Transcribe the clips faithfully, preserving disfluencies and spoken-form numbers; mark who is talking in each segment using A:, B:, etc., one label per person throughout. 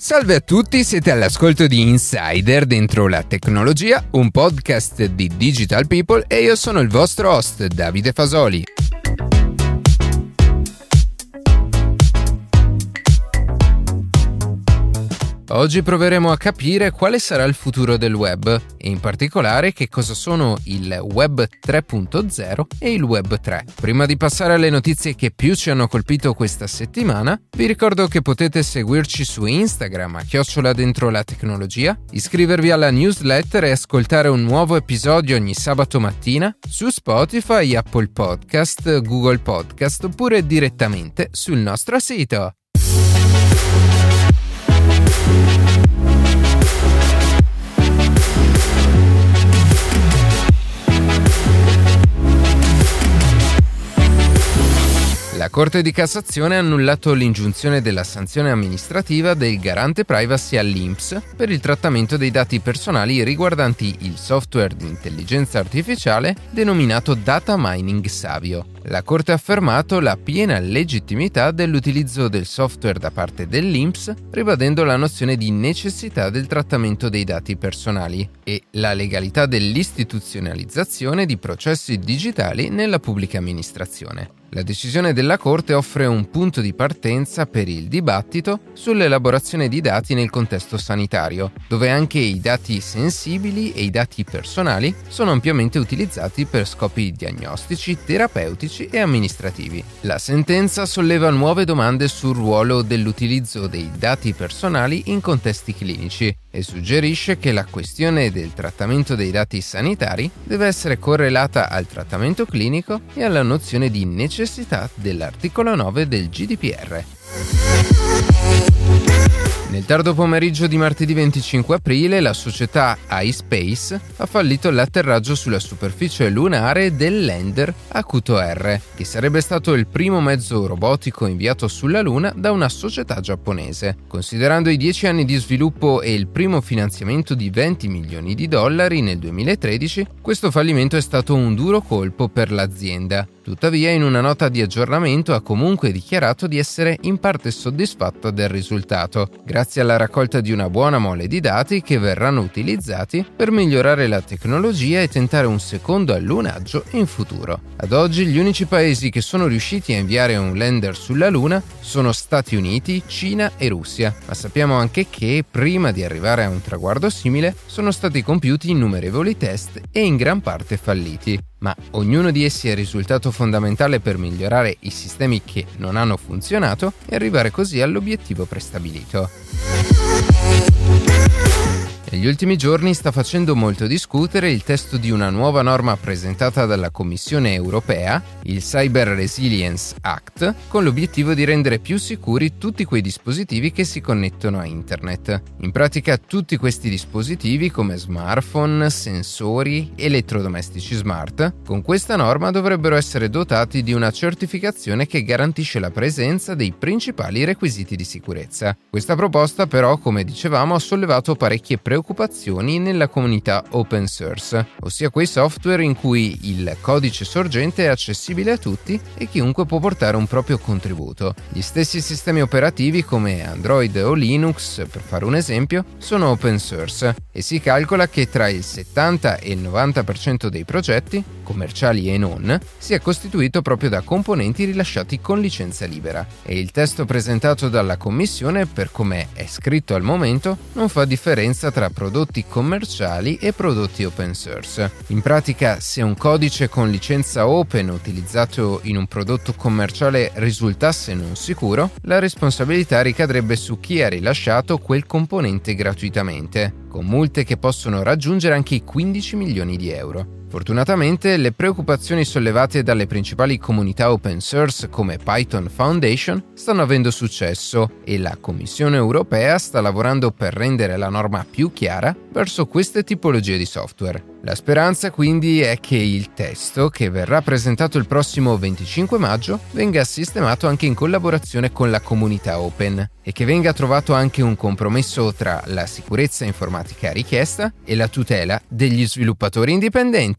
A: Salve a tutti, siete all'ascolto di Insider dentro la tecnologia, un podcast di Digital People e io sono il vostro host Davide Fasoli. Oggi proveremo a capire quale sarà il futuro del web e in particolare che cosa sono il web tre punto zero e il web tre. Prima di passare alle notizie che più ci hanno colpito questa settimana, vi ricordo che potete seguirci su Instagram a chiocciola dentro la tecnologia, iscrivervi alla newsletter e ascoltare un nuovo episodio ogni sabato mattina su Spotify, Apple Podcast, Google Podcast oppure direttamente sul nostro sito. La Corte di Cassazione ha annullato l'ingiunzione della sanzione amministrativa del garante privacy all'I N P S per il trattamento dei dati personali riguardanti il software di intelligenza artificiale denominato Data Mining Savio. La Corte ha affermato la piena legittimità dell'utilizzo del software da parte dell'I N P S, ribadendo la nozione di necessità del trattamento dei dati personali e la legalità dell'istituzionalizzazione di processi digitali nella pubblica amministrazione. La decisione della Corte offre un punto di partenza per il dibattito sull'elaborazione di dati nel contesto sanitario, dove anche i dati sensibili e i dati personali sono ampiamente utilizzati per scopi diagnostici, terapeutici e amministrativi. La sentenza solleva nuove domande sul ruolo dell'utilizzo dei dati personali in contesti clinici e suggerisce che la questione del trattamento dei dati sanitari deve essere correlata al trattamento clinico e alla nozione di necessità dell'articolo nove del G D P R. Nel tardo pomeriggio di martedì venticinque aprile la società iSpace ha fallito l'atterraggio sulla superficie lunare del lander Hakuto R, che sarebbe stato il primo mezzo robotico inviato sulla Luna da una società giapponese. Considerando i dieci anni di sviluppo e il primo finanziamento di venti milioni di dollari nel duemilatredici, questo fallimento è stato un duro colpo per l'azienda. Tuttavia, in una nota di aggiornamento ha comunque dichiarato di essere in parte soddisfatto del risultato, grazie alla raccolta di una buona mole di dati che verranno utilizzati per migliorare la tecnologia e tentare un secondo allunaggio in futuro. Ad oggi gli unici paesi che sono riusciti a inviare un lander sulla Luna sono Stati Uniti, Cina e Russia, ma sappiamo anche che prima di arrivare a un traguardo simile sono stati compiuti innumerevoli test e in gran parte falliti. Ma ognuno di essi è risultato fondamentale per migliorare i sistemi che non hanno funzionato e arrivare così all'obiettivo prestabilito. Negli ultimi giorni sta facendo molto discutere il testo di una nuova norma presentata dalla Commissione europea, il Cyber Resilience Act, con l'obiettivo di rendere più sicuri tutti quei dispositivi che si connettono a Internet. In pratica tutti questi dispositivi come smartphone, sensori, elettrodomestici smart, con questa norma dovrebbero essere dotati di una certificazione che garantisce la presenza dei principali requisiti di sicurezza. Questa proposta però, come dicevamo, ha sollevato parecchie preoccupazioni nella comunità open source, ossia quei software in cui il codice sorgente è accessibile a tutti e chiunque può portare un proprio contributo. Gli stessi sistemi operativi come Android o Linux, per fare un esempio, sono open source e si calcola che tra il settanta e il novanta per cento dei progetti, commerciali e non, sia costituito proprio da componenti rilasciati con licenza libera. E il testo presentato dalla Commissione, per come è scritto al momento, non fa differenza tra prodotti commerciali e prodotti open source. In pratica, se un codice con licenza open utilizzato in un prodotto commerciale risultasse non sicuro, la responsabilità ricadrebbe su chi ha rilasciato quel componente gratuitamente, con multe che possono raggiungere anche i quindici milioni di euro. Fortunatamente, le preoccupazioni sollevate dalle principali comunità open source come Python Foundation stanno avendo successo e la Commissione europea sta lavorando per rendere la norma più chiara verso queste tipologie di software. La speranza quindi è che il testo, che verrà presentato il prossimo venticinque maggio, venga sistemato anche in collaborazione con la comunità open e che venga trovato anche un compromesso tra la sicurezza informatica richiesta e la tutela degli sviluppatori indipendenti.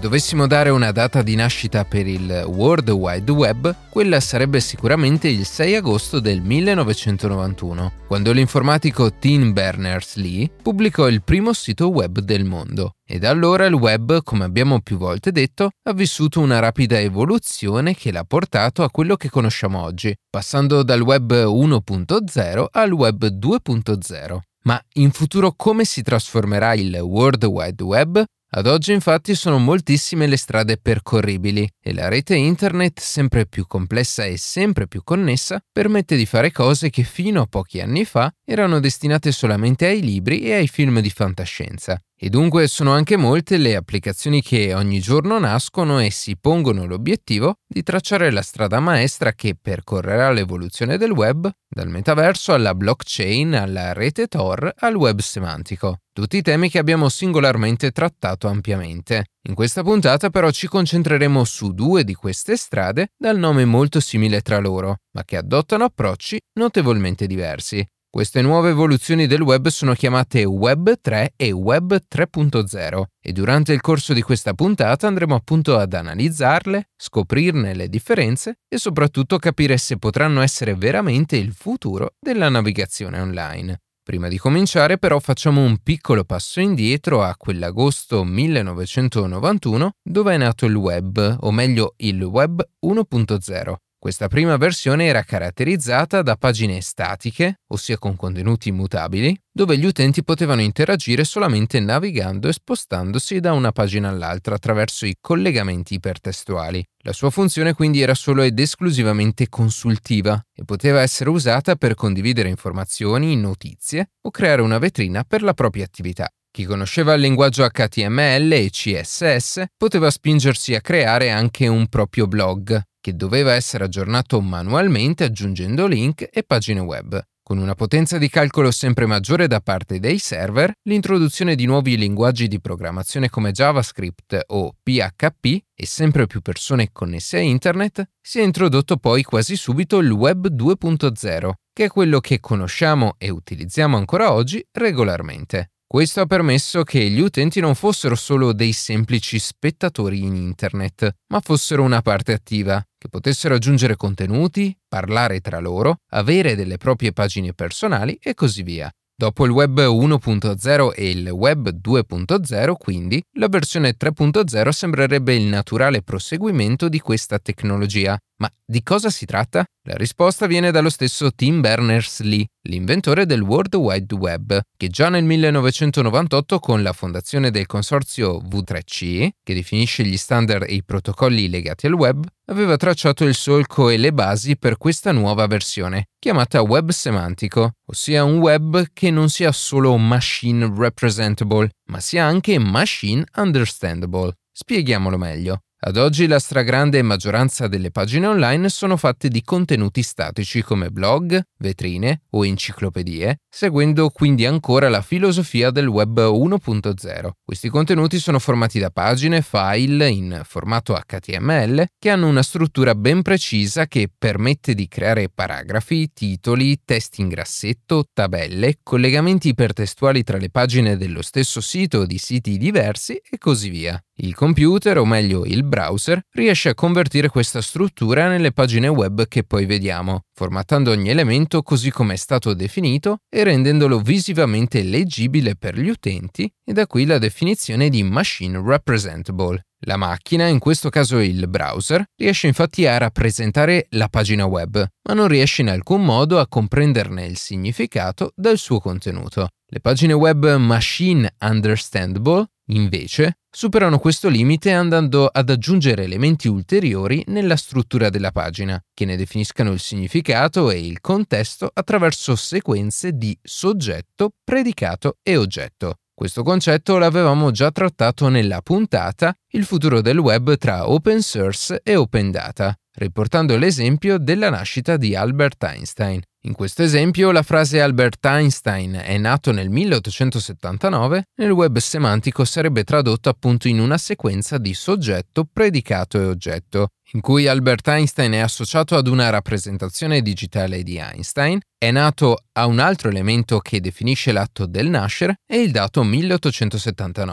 A: dovessimo dare una data di nascita per il World Wide Web, quella sarebbe sicuramente il sei agosto del millenovecentonovantuno, quando l'informatico Tim Berners-Lee pubblicò il primo sito web del mondo. E da allora il web, come abbiamo più volte detto, ha vissuto una rapida evoluzione che l'ha portato a quello che conosciamo oggi, passando dal web uno punto zero al web due punto zero. Ma in futuro come si trasformerà il World Wide Web? Ad oggi infatti sono moltissime le strade percorribili e la rete internet, sempre più complessa e sempre più connessa, permette di fare cose che fino a pochi anni fa erano destinate solamente ai libri e ai film di fantascienza. E dunque sono anche molte le applicazioni che ogni giorno nascono e si pongono l'obiettivo di tracciare la strada maestra che percorrerà l'evoluzione del web, dal metaverso alla blockchain, alla rete Tor, al web semantico. Tutti temi che abbiamo singolarmente trattato ampiamente. In questa puntata però ci concentreremo su due di queste strade dal nome molto simile tra loro, ma che adottano approcci notevolmente diversi. Queste nuove evoluzioni del web sono chiamate Web tre e Web tre punto zero e durante il corso di questa puntata andremo appunto ad analizzarle, scoprirne le differenze e soprattutto capire se potranno essere veramente il futuro della navigazione online. Prima di cominciare però facciamo un piccolo passo indietro a quell'agosto millenovecentonovantuno dove è nato il web, o meglio il web uno punto zero. Questa prima versione era caratterizzata da pagine statiche, ossia con contenuti immutabili, dove gli utenti potevano interagire solamente navigando e spostandosi da una pagina all'altra attraverso i collegamenti ipertestuali. La sua funzione quindi era solo ed esclusivamente consultiva e poteva essere usata per condividere informazioni, notizie o creare una vetrina per la propria attività. Chi conosceva il linguaggio H T M L e C S S poteva spingersi a creare anche un proprio blog, che doveva essere aggiornato manualmente aggiungendo link e pagine web. Con una potenza di calcolo sempre maggiore da parte dei server, l'introduzione di nuovi linguaggi di programmazione come JavaScript o P H P e sempre più persone connesse a internet, si è introdotto poi quasi subito il Web due punto zero, che è quello che conosciamo e utilizziamo ancora oggi regolarmente. Questo ha permesso che gli utenti non fossero solo dei semplici spettatori in internet, ma fossero una parte attiva, che potessero aggiungere contenuti, parlare tra loro, avere delle proprie pagine personali e così via. Dopo il Web uno punto zero e il Web due punto zero, quindi, la versione tre punto zero sembrerebbe il naturale proseguimento di questa tecnologia. Ma di cosa si tratta? La risposta viene dallo stesso Tim Berners-Lee, l'inventore del World Wide Web, che già nel millenovecentonovantotto con la fondazione del consorzio W tre C, che definisce gli standard e i protocolli legati al web, aveva tracciato il solco e le basi per questa nuova versione, chiamata web semantico, ossia un web che non sia solo machine representable, ma sia anche machine understandable. Spieghiamolo meglio. Ad oggi la stragrande maggioranza delle pagine online sono fatte di contenuti statici come blog, vetrine o enciclopedie, seguendo quindi ancora la filosofia del Web uno punto zero. Questi contenuti sono formati da pagine, file in formato H T M L che hanno una struttura ben precisa che permette di creare paragrafi, titoli, testi in grassetto, tabelle, collegamenti ipertestuali tra le pagine dello stesso sito o di siti diversi e così via. Il computer, o meglio il browser, riesce a convertire questa struttura nelle pagine web che poi vediamo, formattando ogni elemento così come è stato definito e rendendolo visivamente leggibile per gli utenti, e da qui la definizione di machine representable. La macchina, in questo caso il browser, riesce infatti a rappresentare la pagina web, ma non riesce in alcun modo a comprenderne il significato del suo contenuto. Le pagine web machine understandable, invece, superano questo limite andando ad aggiungere elementi ulteriori nella struttura della pagina, che ne definiscano il significato e il contesto attraverso sequenze di soggetto, predicato e oggetto. Questo concetto l'avevamo già trattato nella puntata Il futuro del web tra open source e open data, riportando l'esempio della nascita di Albert Einstein. In questo esempio la frase Albert Einstein è nato nel milleottocentosettantanove nel web semantico sarebbe tradotto appunto in una sequenza di soggetto, predicato e oggetto, in cui Albert Einstein è associato ad una rappresentazione digitale di Einstein, è nato a un altro elemento che definisce l'atto del nascere e il dato milleottocentosettantanove.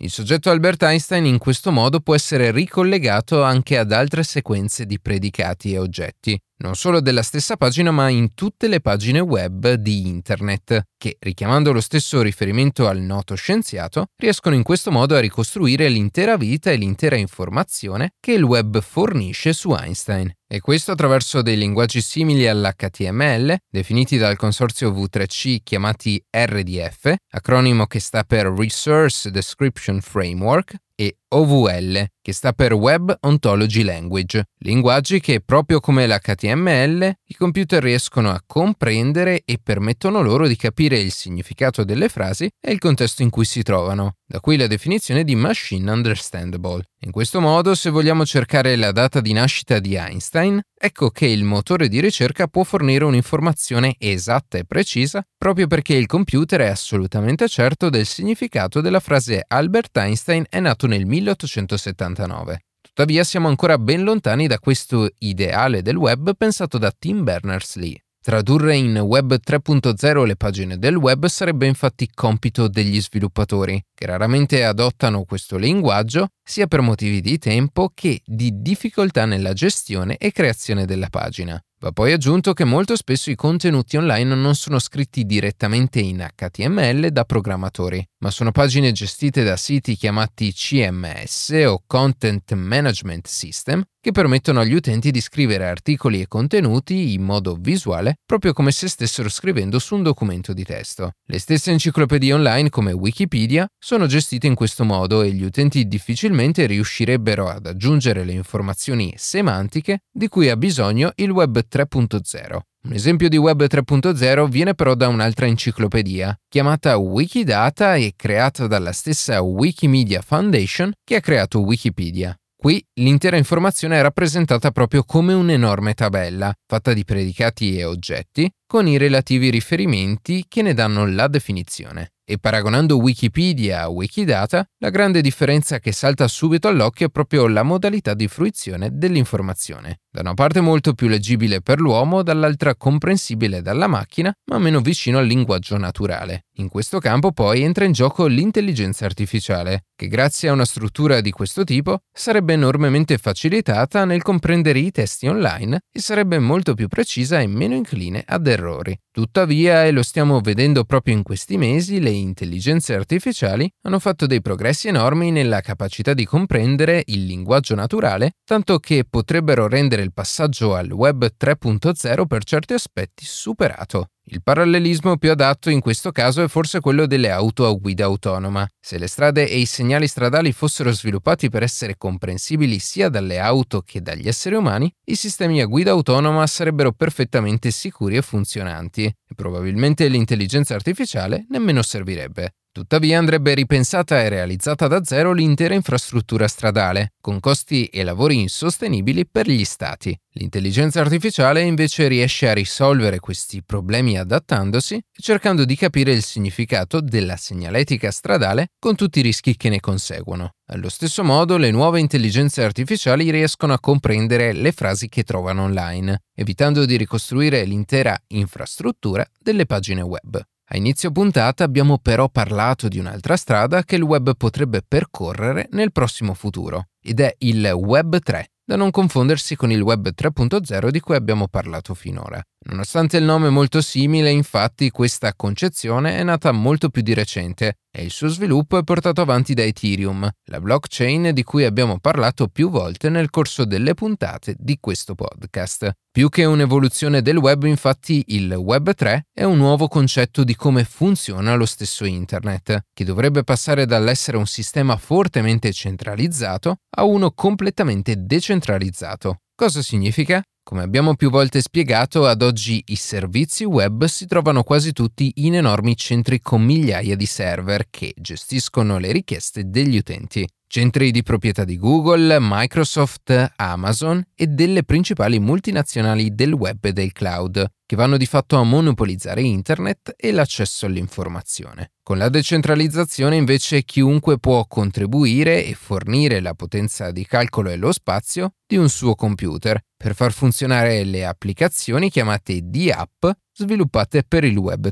A: Il soggetto Albert Einstein in questo modo può essere ricollegato anche ad altre sequenze di predicati e oggetti, non solo della stessa pagina ma in tutte le pagine web di Internet, che, richiamando lo stesso riferimento al noto scienziato, riescono in questo modo a ricostruire l'intera vita e l'intera informazione che il web fornisce su Einstein. E questo attraverso dei linguaggi simili all'H T M L, definiti dal consorzio V tre C chiamati R D F, acronimo che sta per Resource Description Framework, e O V L, che sta per Web Ontology Language, linguaggi che, proprio come l'H T M L, i computer riescono a comprendere e permettono loro di capire il significato delle frasi e il contesto in cui si trovano. Da qui la definizione di Machine Understandable. In questo modo, se vogliamo cercare la data di nascita di Einstein, ecco che il motore di ricerca può fornire un'informazione esatta e precisa proprio perché il computer è assolutamente certo del significato della frase Albert Einstein è nato nel milleottocentosettantanove. Tuttavia siamo ancora ben lontani da questo ideale del web pensato da Tim Berners-Lee. Tradurre in Web tre punto zero le pagine del web sarebbe infatti compito degli sviluppatori, che raramente adottano questo linguaggio sia per motivi di tempo che di difficoltà nella gestione e creazione della pagina. Va poi aggiunto che molto spesso i contenuti online non sono scritti direttamente in H T M L da programmatori, ma sono pagine gestite da siti chiamati C M S o Content Management System che permettono agli utenti di scrivere articoli e contenuti in modo visuale, proprio come se stessero scrivendo su un documento di testo. Le stesse enciclopedie online come Wikipedia sono gestite in questo modo e gli utenti difficilmente riuscirebbero ad aggiungere le informazioni semantiche di cui ha bisogno il Web tre punto zero. Un esempio di Web tre punto zero viene però da un'altra enciclopedia, chiamata Wikidata e creata dalla stessa Wikimedia Foundation che ha creato Wikipedia. Qui l'intera informazione è rappresentata proprio come un'enorme tabella, fatta di predicati e oggetti, con i relativi riferimenti che ne danno la definizione. E paragonando Wikipedia a Wikidata, la grande differenza che salta subito all'occhio è proprio la modalità di fruizione dell'informazione. Da una parte molto più leggibile per l'uomo, dall'altra comprensibile dalla macchina, ma meno vicino al linguaggio naturale. In questo campo poi entra in gioco l'intelligenza artificiale, che grazie a una struttura di questo tipo sarebbe enormemente facilitata nel comprendere i testi online e sarebbe molto più precisa e meno incline ad errori. Tuttavia, e lo stiamo vedendo proprio in questi mesi, le intelligenze artificiali hanno fatto dei progressi enormi nella capacità di comprendere il linguaggio naturale, tanto che potrebbero rendere il passaggio al Web tre punto zero per certi aspetti superato. Il parallelismo più adatto in questo caso è forse quello delle auto a guida autonoma. Se le strade e i segnali stradali fossero sviluppati per essere comprensibili sia dalle auto che dagli esseri umani, i sistemi a guida autonoma sarebbero perfettamente sicuri e funzionanti, e probabilmente l'intelligenza artificiale nemmeno servirebbe. Tuttavia andrebbe ripensata e realizzata da zero l'intera infrastruttura stradale, con costi e lavori insostenibili per gli stati. L'intelligenza artificiale invece riesce a risolvere questi problemi adattandosi e cercando di capire il significato della segnaletica stradale con tutti i rischi che ne conseguono. Allo stesso modo, le nuove intelligenze artificiali riescono a comprendere le frasi che trovano online, evitando di ricostruire l'intera infrastruttura delle pagine web. A inizio puntata abbiamo però parlato di un'altra strada che il web potrebbe percorrere nel prossimo futuro, ed è il Web tre, da non confondersi con il Web tre punto zero di cui abbiamo parlato finora. Nonostante il nome molto simile, infatti, questa concezione è nata molto più di recente e il suo sviluppo è portato avanti da Ethereum, la blockchain di cui abbiamo parlato più volte nel corso delle puntate di questo podcast. Più che un'evoluzione del web, infatti, il Web tre è un nuovo concetto di come funziona lo stesso Internet, che dovrebbe passare dall'essere un sistema fortemente centralizzato a uno completamente decentralizzato. Cosa significa? Come abbiamo più volte spiegato, ad oggi i servizi web si trovano quasi tutti in enormi centri con migliaia di server che gestiscono le richieste degli utenti. Centri di proprietà di Google, Microsoft, Amazon e delle principali multinazionali del web e del cloud, che vanno di fatto a monopolizzare internet e l'accesso all'informazione. Con la decentralizzazione invece chiunque può contribuire e fornire la potenza di calcolo e lo spazio di un suo computer per far funzionare le applicazioni chiamate D App sviluppate per il Web tre.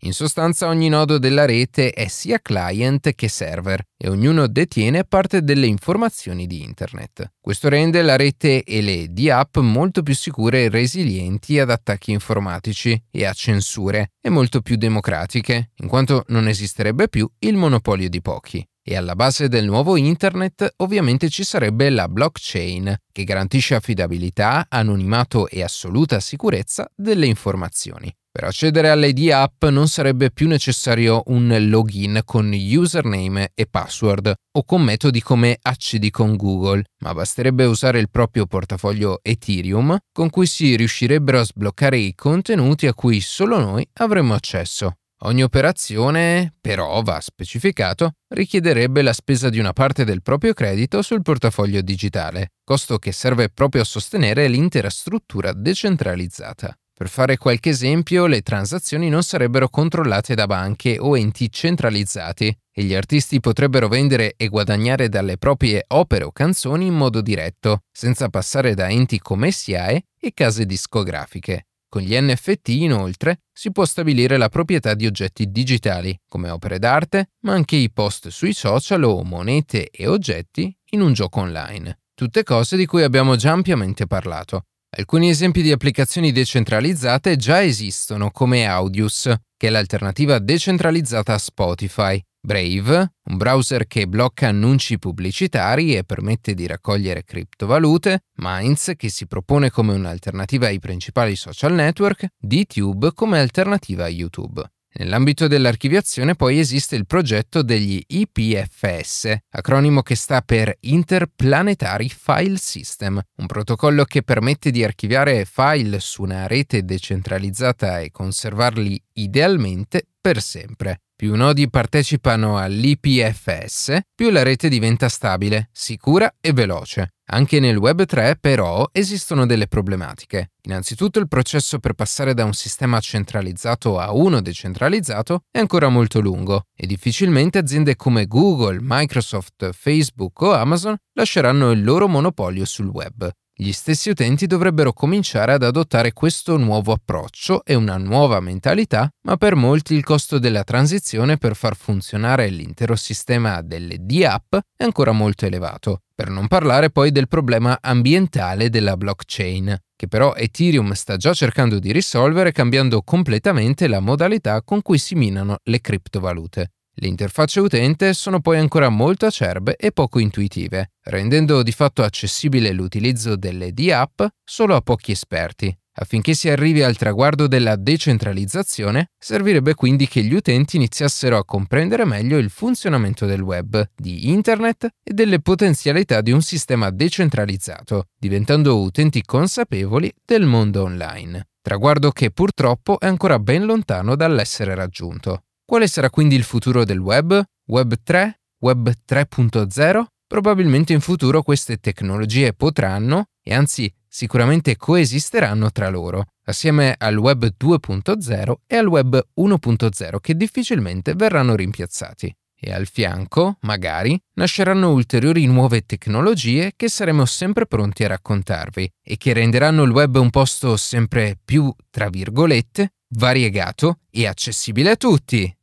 A: In sostanza ogni nodo della rete è sia client che server e ognuno detiene parte delle informazioni di Internet. Questo rende la rete e le D app molto più sicure e resilienti ad attacchi informatici e a censure e molto più democratiche, in quanto non esisterebbe più il monopolio di pochi. E alla base del nuovo Internet ovviamente ci sarebbe la blockchain, che garantisce affidabilità, anonimato e assoluta sicurezza delle informazioni. Per accedere alle D app non sarebbe più necessario un login con username e password o con metodi come accedi con Google, ma basterebbe usare il proprio portafoglio Ethereum con cui si riuscirebbero a sbloccare i contenuti a cui solo noi avremmo accesso. Ogni operazione, però, va specificato, richiederebbe la spesa di una parte del proprio credito sul portafoglio digitale, costo che serve proprio a sostenere l'intera struttura decentralizzata. Per fare qualche esempio, le transazioni non sarebbero controllate da banche o enti centralizzati e gli artisti potrebbero vendere e guadagnare dalle proprie opere o canzoni in modo diretto, senza passare da enti come S I A E e case discografiche. Con gli N F T, inoltre, si può stabilire la proprietà di oggetti digitali, come opere d'arte, ma anche i post sui social o monete e oggetti in un gioco online. Tutte cose di cui abbiamo già ampiamente parlato. Alcuni esempi di applicazioni decentralizzate già esistono, come Audius, che è l'alternativa decentralizzata a Spotify, Brave, un browser che blocca annunci pubblicitari e permette di raccogliere criptovalute, Minds, che si propone come un'alternativa ai principali social network, DTube come alternativa a YouTube. Nell'ambito dell'archiviazione poi esiste il progetto degli I P F S, acronimo che sta per Interplanetary File System, un protocollo che permette di archiviare file su una rete decentralizzata e conservarli idealmente per sempre. Più nodi partecipano all'I P F S, più la rete diventa stabile, sicura e veloce. Anche nel Web tre, però, esistono delle problematiche. Innanzitutto il processo per passare da un sistema centralizzato a uno decentralizzato è ancora molto lungo e difficilmente aziende come Google, Microsoft, Facebook o Amazon lasceranno il loro monopolio sul web. Gli stessi utenti dovrebbero cominciare ad adottare questo nuovo approccio e una nuova mentalità, ma per molti il costo della transizione per far funzionare l'intero sistema delle D app è ancora molto elevato. Per non parlare poi del problema ambientale della blockchain, che però Ethereum sta già cercando di risolvere cambiando completamente la modalità con cui si minano le criptovalute. Le interfacce utente sono poi ancora molto acerbe e poco intuitive, rendendo di fatto accessibile l'utilizzo delle D app solo a pochi esperti. Affinché si arrivi al traguardo della decentralizzazione, servirebbe quindi che gli utenti iniziassero a comprendere meglio il funzionamento del web, di Internet e delle potenzialità di un sistema decentralizzato, diventando utenti consapevoli del mondo online. Traguardo che purtroppo è ancora ben lontano dall'essere raggiunto. Quale sarà quindi il futuro del web? Web tre? Web tre punto zero? Probabilmente in futuro queste tecnologie potranno, e anzi sicuramente coesisteranno tra loro, assieme al web due punto zero e al web uno punto zero che difficilmente verranno rimpiazzati. E al fianco, magari, nasceranno ulteriori nuove tecnologie che saremo sempre pronti a raccontarvi e che renderanno il web un posto sempre più, tra virgolette, variegato e accessibile a tutti.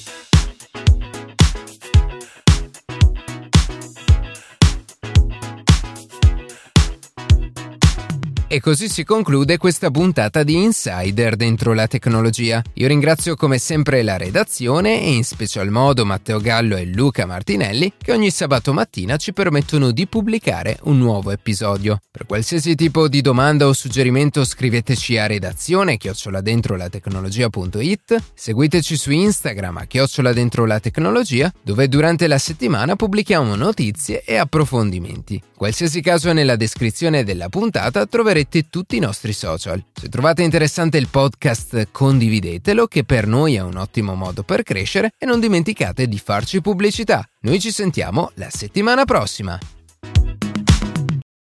A: E così si conclude questa puntata di Insider dentro la tecnologia. Io ringrazio come sempre la redazione e in special modo Matteo Gallo e Luca Martinelli che ogni sabato mattina ci permettono di pubblicare un nuovo episodio. Per qualsiasi tipo di domanda o suggerimento scriveteci a redazione chiocciola dentro la tecnologia punto it, seguiteci su Instagram a chiocciola dentro la tecnologia, dove durante la settimana pubblichiamo notizie e approfondimenti. Qualsiasi caso nella descrizione della puntata troverete tutti i nostri social. Se trovate interessante il podcast, condividetelo, che per noi è un ottimo modo per crescere, e non dimenticate di farci pubblicità. Noi ci sentiamo la settimana prossima.